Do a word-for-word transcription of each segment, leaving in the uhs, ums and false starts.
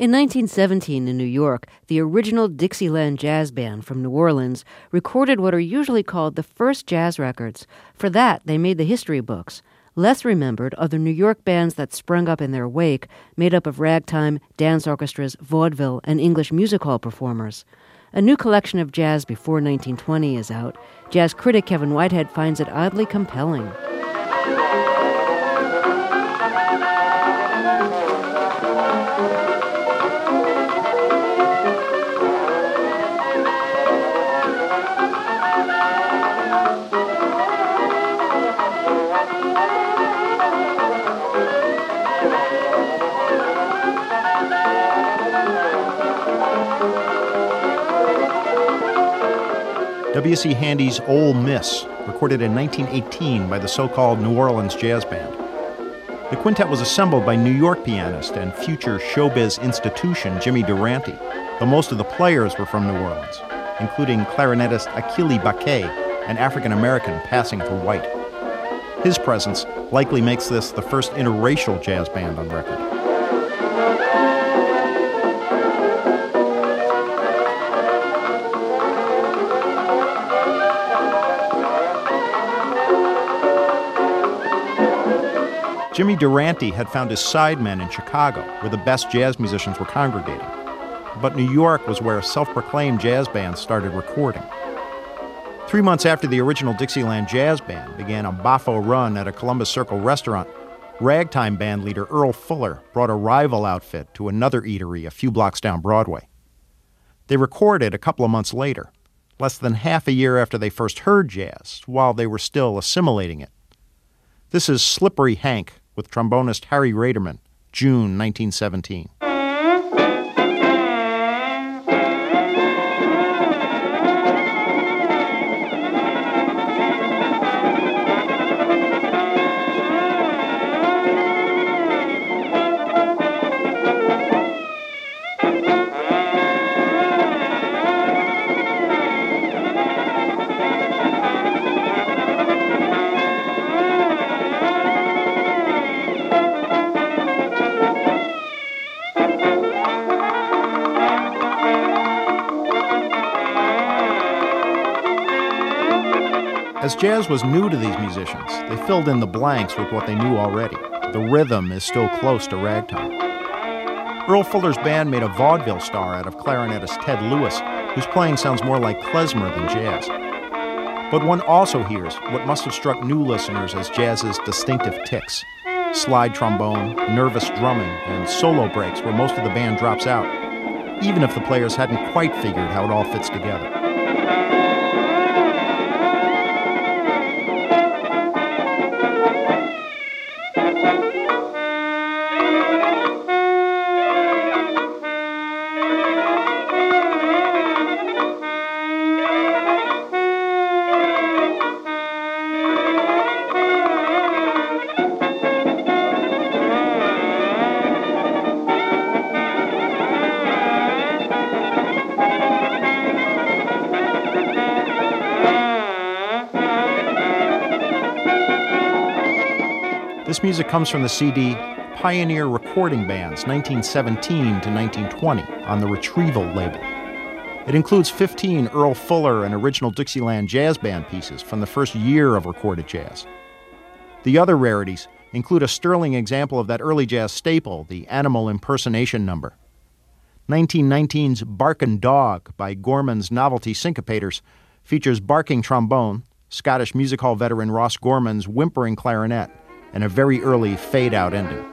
In nineteen seventeen in New York, the original Dixieland Jazz Band from New Orleans recorded what are usually called the first jazz records. For that, they made the history books. Less remembered are the New York bands that sprung up in their wake, made up of ragtime, dance orchestras, vaudeville, and English music hall performers. A new collection of jazz before nineteen twenty is out. Jazz critic Kevin Whitehead finds it oddly compelling. W C Handy's Ole Miss, recorded in nineteen eighteen by the so-called New Orleans Jazz Band. The quintet was assembled by New York pianist and future showbiz institution Jimmy Durante, though most of the players were from New Orleans, including clarinetist Achille Baquet, an African-American passing for white. His presence likely makes this the first interracial jazz band on record. Jimmy Durante had found his sidemen in Chicago, where the best jazz musicians were congregating. But New York was where self-proclaimed jazz bands started recording. Three months after the original Dixieland Jazz Band began a boffo run at a Columbus Circle restaurant, ragtime band leader Earl Fuller brought a rival outfit to another eatery a few blocks down Broadway. They recorded a couple of months later, less than half a year after they first heard jazz, while they were still assimilating it. This is Slippery Hank, with trombonist Harry Raderman, June nineteen seventeen. As jazz was new to these musicians, they filled in the blanks with what they knew already. The rhythm is still close to ragtime. Earl Fuller's band made a vaudeville star out of clarinetist Ted Lewis, whose playing sounds more like klezmer than jazz. But one also hears what must have struck new listeners as jazz's distinctive tics: slide trombone, nervous drumming, and solo breaks where most of the band drops out, even if the players hadn't quite figured how it all fits together. This music comes from the C D Pioneer Recording Bands, nineteen seventeen to nineteen twenty, on the Retrieval label. It includes fifteen Earl Fuller and original Dixieland Jazz Band pieces from the first year of recorded jazz. The other rarities include a sterling example of that early jazz staple, the animal impersonation number. nineteen nineteen's Barkin' Dog by Gorman's Novelty Syncopators features barking trombone, Scottish music hall veteran Ross Gorman's whimpering clarinet, and a very early fade-out ending.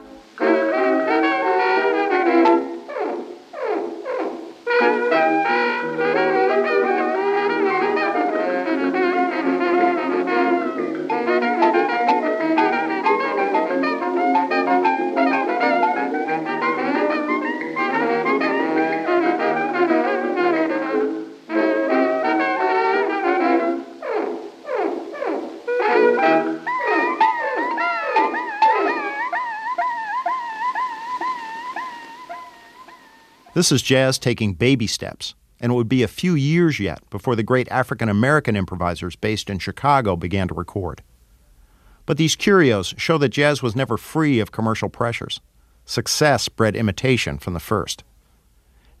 This is jazz taking baby steps, and it would be a few years yet before the great African-American improvisers based in Chicago began to record. But these curios show that jazz was never free of commercial pressures. Success bred imitation from the first.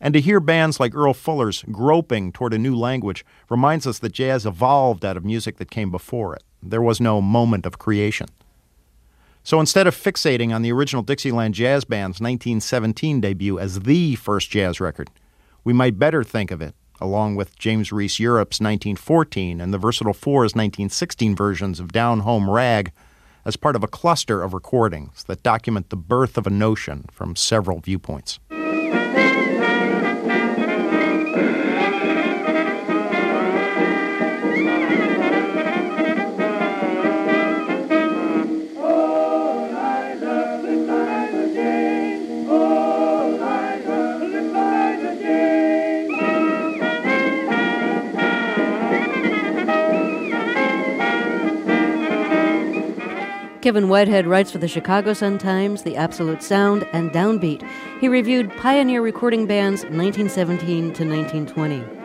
And to hear bands like Earl Fuller's groping toward a new language reminds us that jazz evolved out of music that came before it. There was no moment of creation. So instead of fixating on the original Dixieland Jazz Band's nineteen seventeen debut as the first jazz record, we might better think of it, along with James Reese Europe's nineteen fourteen and the Versatile Four's nineteen sixteen versions of Down Home Rag, as part of a cluster of recordings that document the birth of a notion from several viewpoints. Kevin Whitehead writes for the Chicago Sun-Times, The Absolute Sound, and Downbeat. He reviewed pioneer recording bands nineteen seventeen to nineteen twenty.